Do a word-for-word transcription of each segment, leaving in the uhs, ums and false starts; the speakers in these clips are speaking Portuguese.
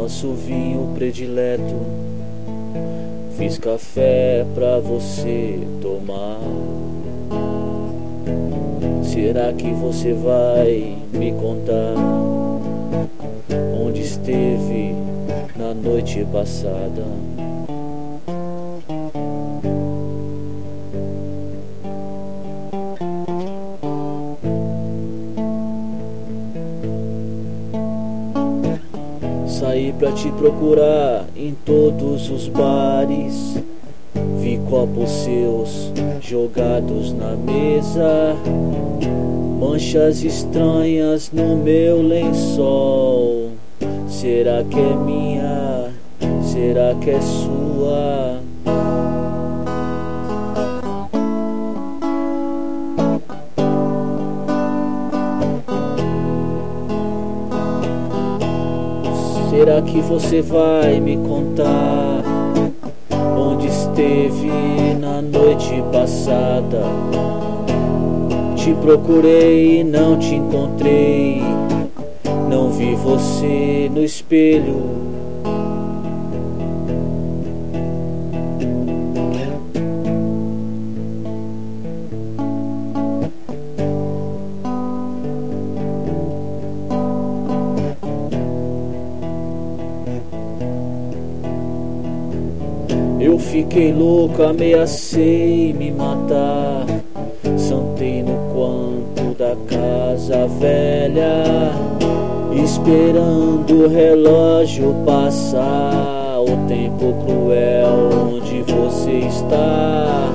nosso vinho predileto. Fiz café pra você tomar. Será que você vai me contar onde esteve na noite passada? Saí pra te procurar em todos os bares. Vi copos seus jogados na mesa, manchas estranhas no meu lençol. Será que é minha? Será que é sua? Será que você vai me contar onde esteve na noite passada? Te procurei e não te encontrei. Não vi você no espelho. Eu fiquei louco, ameacei me matar. Sentei no canto da casa velha, esperando o relógio passar. O tempo cruel, onde você está?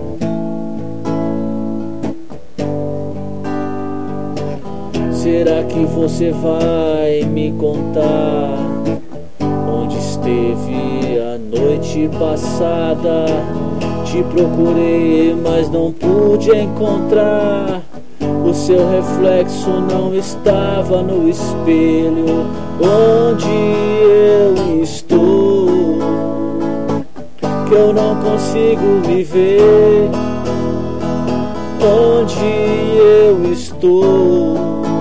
Será que você vai me contar onde esteve a noite passada? Te procurei, mas não pude encontrar. O seu reflexo não estava no espelho onde eu estou, que eu não consigo me ver. Onde eu estou,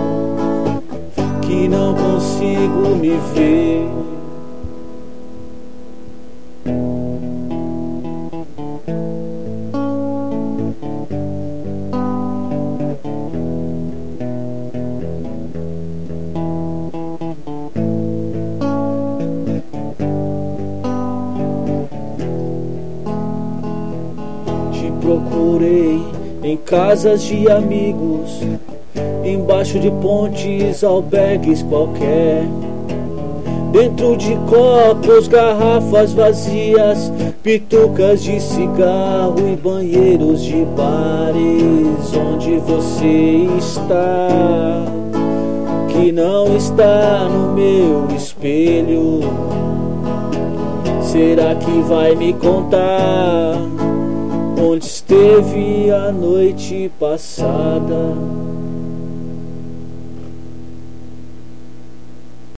que não consigo me ver. Procurei em casas de amigos, embaixo de pontes, albergues qualquer, dentro de copos, garrafas vazias, pitucas de cigarro e banheiros de bares. Onde você está, que não está no meu espelho? Será que vai me contar onde esteve a noite passada?